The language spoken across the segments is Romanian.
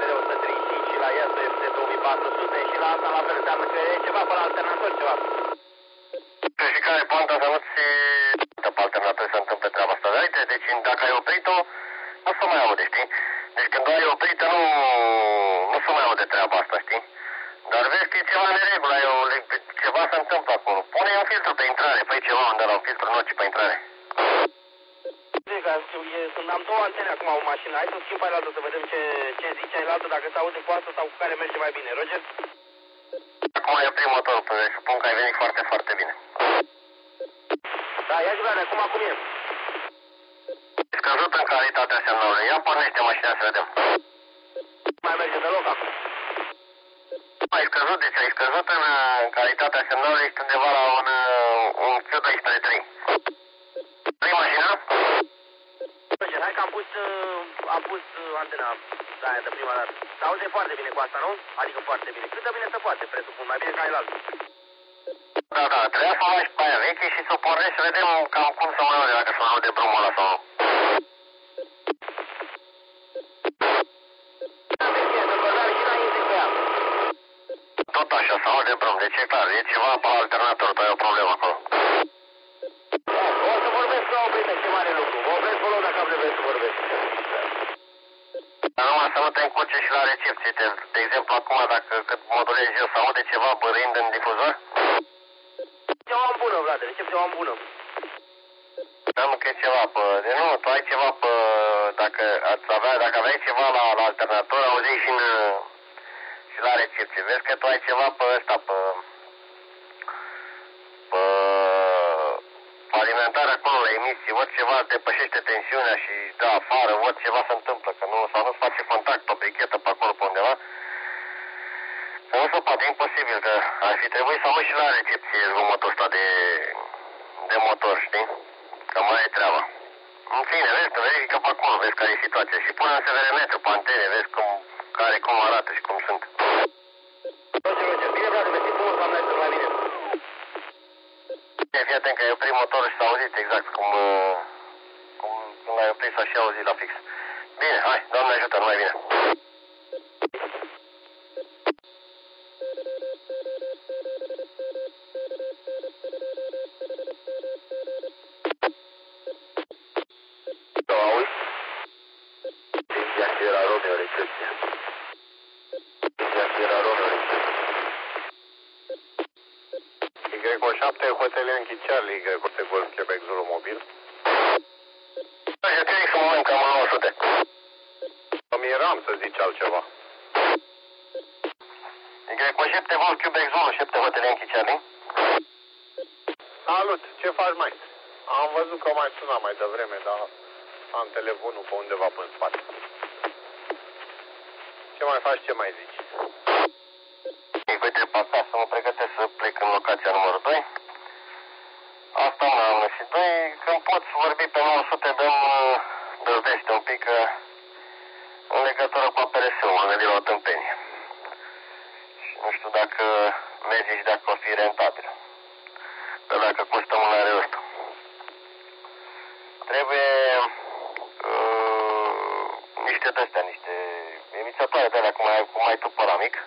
135 și la Iasu FC 2400 și la asta la fel, înseamnă că e ceva pe la alternator, ceva. Și care poanta să nu-ți pe alternator să întâmple treaba asta, da? Uite, deci dacă ai oprit-o, nu se mai aude, știi? Deci când o ai oprit-o, nu se mai aude treaba asta, știi? Dar vezi că e ceva neregulă, ceva se întâmplă acolo. Pune un filtru pe intrare, fă ceva unde la un filtru noci pe intrare. Am două antene acum în mașină, hai să schimb ailaltă să vedem ce zice ailaltă, dacă se aude cu asta sau cu care merge mai bine. Roger? Acum e oprit motorul, presupun că ai venit foarte, foarte bine. Da, ia zi, Vlad, acum cum e? Scăzut în calitatea semnalului, ia pornește mașina să vedem. Mai merge deloc acum. Ai scăzut, deci ai scăzut în calitatea semnalului, ești undeva la un Q12-3. Vrei mașina? Roger, hai că am pus antena aia de prima dată. Se aude foarte bine cu asta, nu? Adică foarte bine. Cât de bine se poate, presupun, mai bine ca ailaltă. Da, da, trebuia să o lași pe aia veche și să o pornești să vedem cam cum se mai aude, dacă se mai aude drumul ăla sau nu. Tot așa, se aude drum, deci e clar, e ceva pe alternator, tu ai o problemă acolo. O să vorbesc la oprit, ce mare lucru. Vă opresc pe loc dacă am nevoie să vorbesc. Dar numai să nu te încoce și la recepție. De exemplu, acum, dacă cât modulezi eu, se aude ceva bărind în difuzor? Recepția am bună, Vlad, recepția am bună. Am că e ceva pe... De nu, tu ai ceva pe... Dacă aveai ceva la alternator, auzeai și la recepție. Vezi că tu ai ceva pe ăsta, pe alimentarea acolo la emisii, ori ceva depășește tensiunea și dă afară, ori ceva se întâmplă, că nu, sau nu-ți face contact pe brichetă pe acolo pe undeva. Că nu se poate, imposibil, că ar fi trebuit să auzi și la recepție zgomotul ăsta de motor, știi? Că mai e treaba. În fine, vezi, tu verifică pe acolo, vezi care e situația și pune un severimetru pe antene, vezi cum arată și cum sunt. Roger, bine, Vlad, mersi frumos, am mers mai bine. Fii atent că ai oprit motorul și s-a auzit exact cum l-ai oprit s-a și auzit la fix. Bine, hai, Doamne ajută, numai bine. Auzi? India Sierra Romeo, recepție. India Sierra Romeo, recepție. Y7, Hotel Yankee Charlie, Y7, Golf Quebec Zulu Mobil. Așa, un moment, că am 900. Îmi eram să zici altceva. Y7, Golf Quebec Zulu, 7, Hotel Yankee Charlie. Salut, ce faci, mai? Am văzut că mai suna mai devreme, dar am telefonul pe undeva pe în spate. Ce mai faci, ce mai zici? Uite, pe acasă mă pregătesc să plec în locația numărul 2. Asta una și 2, când poți vorbi pe 900, dăm veste un pic în legătură cu APRS-ul, m-am gândit la o tâmpenie. Și nu știu dacă merge și dacă o fi rentabil. Dar dacă costă mult la ăsta. Trebuie niște de-astea, niște emițătoare de alea, cum ai tu pe la mic,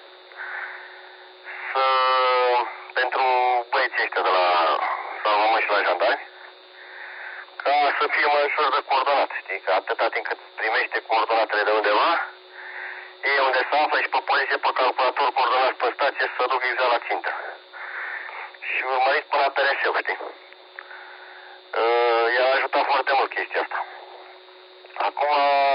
pentru băieții ăștia de la salvamă și la jandarmi, ca să fie mai ușor de coordonat, știi? Că atâta timp cât primește coordonatele de undeva, e unde se află și pe poliție, pe calculator, coordonați pe stație, să duc exact la țintă. Și urmăriți până la PRS-ul, știi? I-a ajutat foarte mult chestia asta. Acum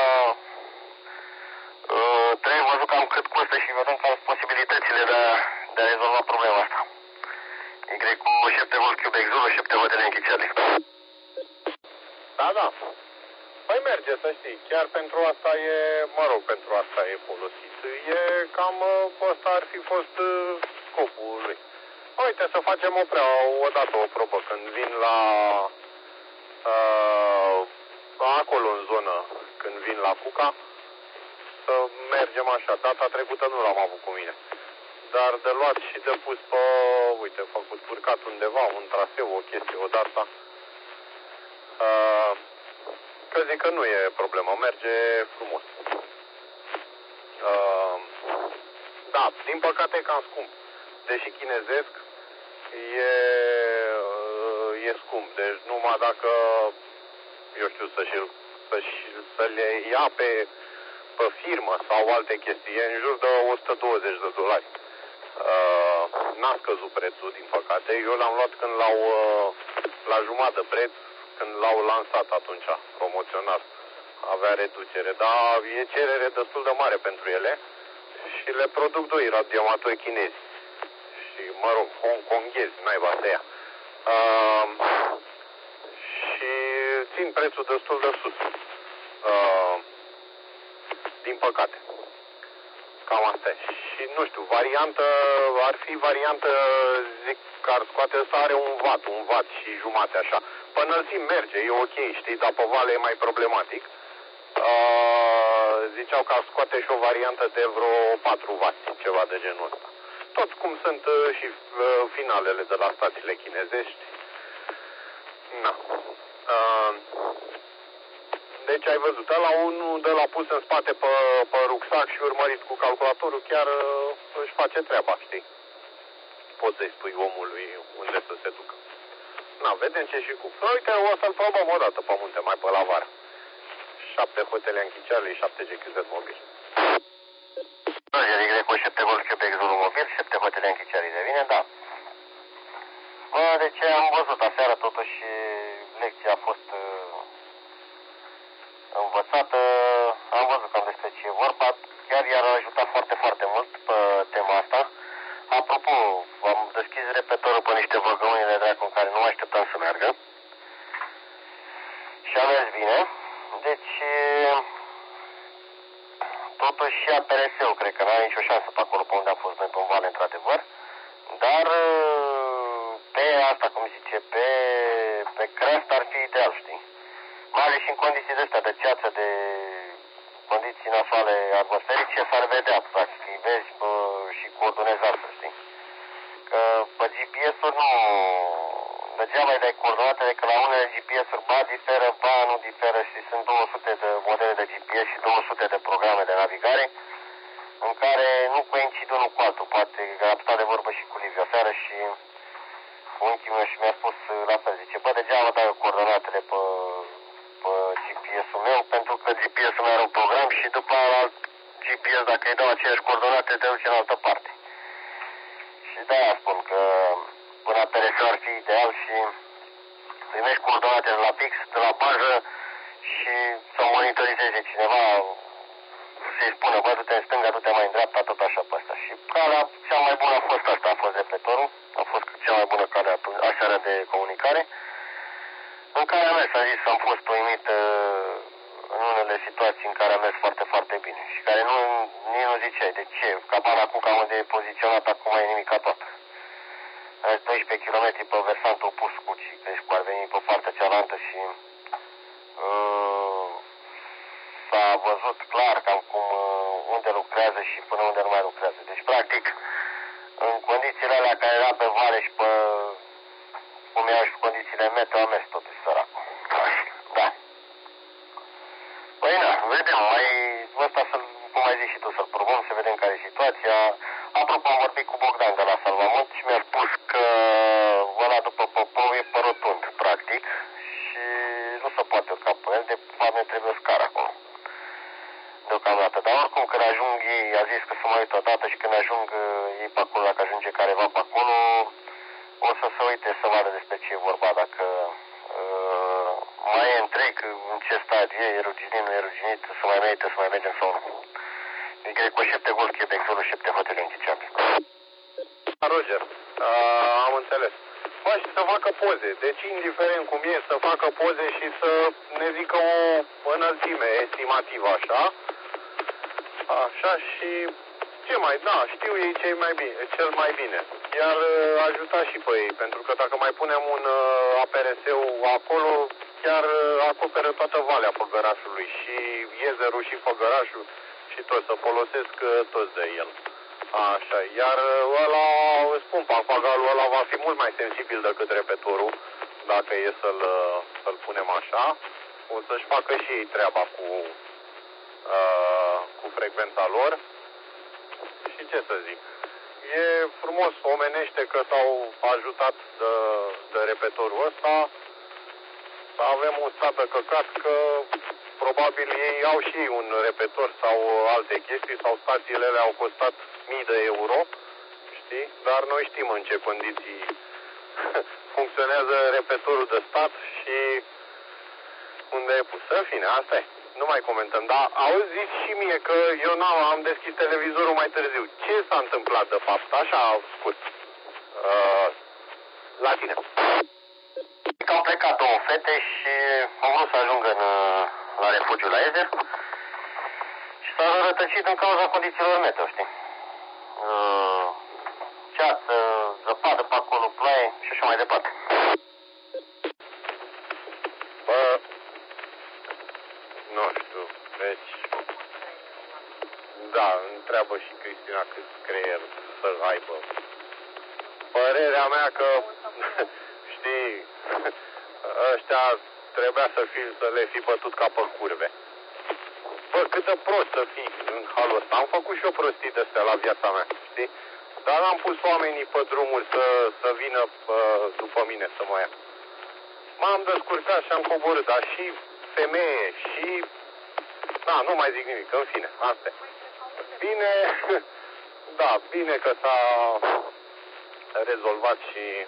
trebuie văzut cam cât costă și vedem care sunt posibilitățile de a rezolva problema asta. Y cu 7 Golf Quebec Zulu, 7 Hotel Yankee Charlie. Da, da. Păi merge, să știi. Chiar pentru asta e, mă rog, pentru asta e folosit. E cam, ăsta ar fi fost scopul lui. Uite, să facem odată o probă când vin acolo în zonă, când vin la Cuca, să mergem așa. Data trecută nu l-am avut cu mine. Dar de luat și de pus pe, uite, făcut urcat undeva, un traseu, o chestie odată. Că zic că nu e problemă, merge frumos. Din păcate e cam scump. Deși chinezesc e scump. Deci numai dacă, eu știu, să le ia pe firmă sau alte chestii, e în jur de $120. N-a scăzut prețul, din păcate. Eu l-am luat când la jumătate de preț, când l-au lansat atunci, promoționat. Avea reducere, dar e cerere destul de mare pentru ele și le produc doi radioamatori chinezi. Și, mă rog, hongkonghezi, naiba să ia. Și țin prețul destul de sus. Din păcate. Cam asta e. Și nu știu, ar fi variantă, zic că ar scoate, ăsta are un watt și jumate așa. Pe înălțimi merge, e ok, știi, dar pe vale e mai problematic. Ziceau că ar scoate și o variantă de vreo 4W, ceva de genul ăsta. Tot cum sunt și finalele de la stațiile chinezești. Na. Deci ai văzut, ăla unul de la pus în spate pe rucsac și urmărit cu calculatorul chiar își face treaba, știi? Poți să-i spui omului unde să se ducă. Na, vedem ce și cu... Uite, o să-l probăm o dată pe munte, mai pe la vară. 7 hotele Anchicearului, 7 GQZ mobil. Roger, Y cu 7 Golf Quebec Zulu mobil, 7 hotele Anchicearului de vine, da. Bă, de ce am văzut aseară totuși lecția a fost învățată, am văzut cam despre ce e vorba, chiar i-ar ajuta foarte, foarte mult pe tema asta. Apropo, am deschis repetorul pe niște văgăuni de dracu în care nu așteptam să meargă și a mers bine. Deci, totuși și APRS-ul cred că n-are nicio șansă pe acolo pe unde am fost noi pe un vale, într-adevăr, dar pe asta, cum zice, pe creastă ar fi ideal, știi? Mai ales și în condiții de astea de ceață, de condiții nasoale atmosferice, s-ar vedea, practic, îi vezi și coordonezi altfel, știi? Că pe GPS-uri degeaba îi dai coordonatele, că la unele GPS-uri ba diferă, ba nu diferă și sunt 200 de modele de GPS și 200 de programe de navigare în care nu coincid unul cu altul. Poate că am stat de vorbă și cu Liviu aseară și unchiul meu și mi-a spus la fel, zice, bă, degeaba dai coordonatele pe GPS-ul meu, pentru că GPS-ul meu are un program și după alt GPS, dacă îi dau aceeași coordonate, te duce în altă parte. Și de-aia spun că până APRS ar fi ideal și primești coordonatele la fix, de la bază și să monitorizeze cineva, să-i spună, bă, du-te în stânga, du-te mai în dreapta, tot așa pe asta. Și calea cea mai bună a fost asta, a fost repetorul, a fost cea mai bună calea aseară de comunicare, în care am mers, am zis, am fost uimit în unele situații în care am mers foarte, foarte bine și care nici nu ziceai, de ce, cabana Cuca unde e poziționat acum e nimica toată. 12 km pe versantul opus Cucii, deci cu ar veni pe partea cealaltă și s-a văzut clar cam cum unde lucrează și până unde nu mai lucrează. Deci, practic, în condițiile alea care era pe vale și pe cum erau și condițiile meteo, am mers totuși săracul. Da. Păi da, vedem, ăsta cum ai zis și tu, să-l probăm, să vedem care e situația. Apropo, am vorbit cu Bogdan de la Salvamont și mi-a spus că ăla după Popov e pe rotund, practic, și nu se poate urca pe el, de fapt ne trebuie o scară acolo. Deocamdată, dar oricum când ajung ei, a zis că să mă uit odată și când ajung ei pe acolo, dacă ajunge careva pe acolo, o să se uite să vadă despre ce e vorba, dacă mai e întreg, în ce stadiu e ruginit, nu e ruginit, să mai merită, să mai mergem sau nu. Y cu 7 Golf Quebec Zulu, 7 hotele Anchicearului. Roger, am înțeles. Bă, și să facă poze, deci indiferent cum e, să facă poze și să ne zică o înălțime estimativă, așa. Așa și ce mai, da, știu ei cel mai bine. Iar ajuta și pe ei, pentru că dacă mai punem un APRS-ul acolo, chiar acoperă toată valea Făgărașului, și Iezerul și Făgărașul, și tot să folosesc toți de el. Așa, iar ăla, spun, papagalul ăla va fi mult mai sensibil decât repetorul, dacă e să-l punem așa. O să-și facă și ei treaba cu frecvența lor. Și ce să zic? e frumos omenește că s-au ajutat de repetorul ăsta. Să avem un stat de căcat că probabil ei au și ei un repetor sau alte chestii sau stațiile alea au costat mii de euro, știi? Dar noi știm în ce condiții funcționează repetorul de stat și unde e pus. În fine, asta e. Nu mai comentăm, dar auziți și mie că eu am deschis televizorul mai târziu. Ce s-a întâmplat de fapt? Așa, scurt. La tine. Că au plecat două fete și au vrut să ajungă la refugiu la Ezer și s-au rătăcit din cauza condițiilor meteo, știi? Ceață, zăpadă pe acolo, ploaie și așa mai departe. Bă, nu știu, deci... Da, întreabă și Cristina cât creier să aibă. Părerea mea că, știi, ăștia trebuia să le fi bătut ca pe curve. Bă, cât de prost să fii în halul ăsta. Am făcut și eu prostii de astea la viața mea, știi? Dar am pus oamenii pe drumuri să vină după mine să mă ia. M-am descurcat și am coborât, dar și femeie, și... Da, nu mai zic nimic, în fine, asta e. Bine, da, bine că s-a rezolvat și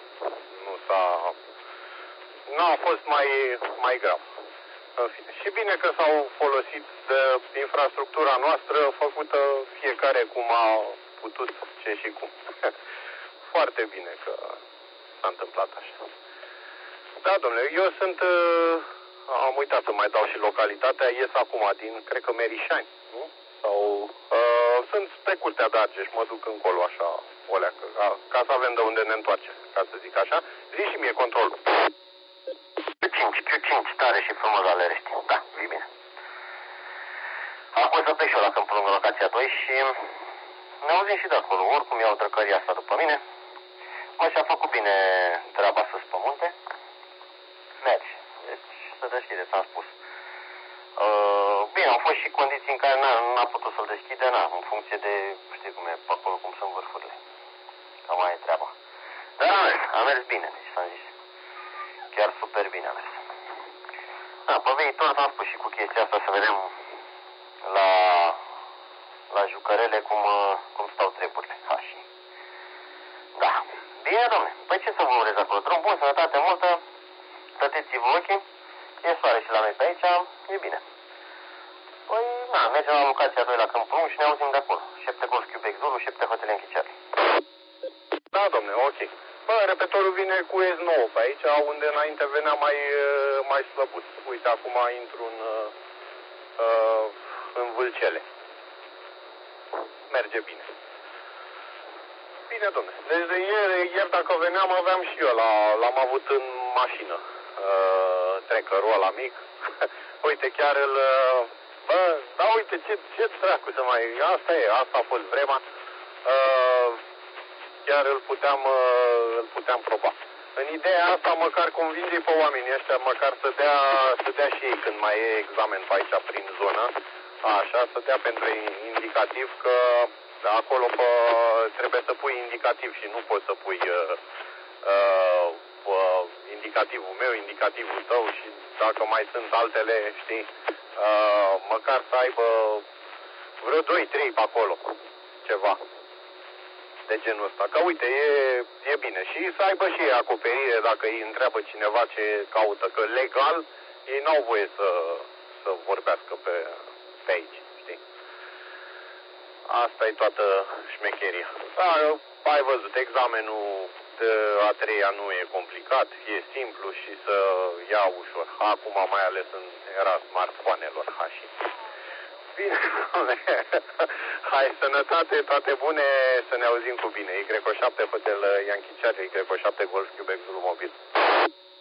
n-a fost mai grav. În fine. Și bine că s-au folosit de infrastructura noastră făcută fiecare cum a putut, ce și cum. Foarte bine că s-a întâmplat așa. Da, domnule, eu sunt, am uitat să mai dau și localitatea, ies acum din, cred că Merișani, nu? Sau, sunt pe Curtea de Argeș, mă duc încolo așa, o leacă, ca să avem de unde ne întoarce, ca să zic așa. Zi și mie controlul. Q5, tare și frumos la Lerești. Da, e bine. Acum să plec și eu la câmpul lângă locația 2 și ne auzim și de acolo. Oricum iau drăcăria asta după mine. Mă, și-a făcut bine treaba sus pe munte. Mergi. Deci să deschide, ți-am spus. Bine, au fost și condiții în care n-a putut să-l deschide, în funcție de, știi cum e, pe acolo cum sunt vârfurile. Cam mai e treaba. Dar a mers bine, deci s-am zis. Chiar super bine a mers. Da, pe viitor v-am spus și cu chestia asta să vedem la jucărele cum stau treburile. Și... Da. Bine, domne. Păi ce să vă urez acolo? Drum bun, sănătate multă. Stăteți-vă ochii. E soare și la noi pe aici. E bine. Păi, mergem la locația 2 la Câmpul 1 și ne auzim de acolo. 7 Golf Quebec Zulu, 7 Hotel Închiciare. Da, domne, ok. Bă, repetorul vine cu S9 pe aici, unde înainte venea mai slăbut. Uite, acum intru în Vâlcele. Merge bine. Bine, domne. Deci ieri dacă veneam, aveam și eu, l-am avut în mașină. Trecărul ăla mic. Uite, chiar bă, da, uite, ce dracu să mai... Asta a fost vremea. Chiar îl puteam proba. În ideea asta, măcar convinge pe oamenii ăștia, măcar să dea și ei când mai e examen pe aici prin zonă, așa, să dea pentru indicativ că acolo trebuie să pui indicativ și nu poți să pui indicativul meu, indicativul tău și dacă mai sunt altele, știi, măcar să aibă vreo 2-3 pe acolo, ceva de genul ăsta. Că uite, e bine. Și să aibă și ei acoperire dacă îi întreabă cineva ce caută. Că legal ei n-au voie să vorbească pe aici, știi? Asta e toată șmecheria. Da, ai văzut, examenul de a treia nu e complicat, e simplu și să ia ușor. Acum mai ales în era smartphone-elor, Bine, hai, sănătate, toate bune, să ne auzim cu bine. Y7 Hotel Iankiciare, Y7 Golf Quebec Zulu Mobil.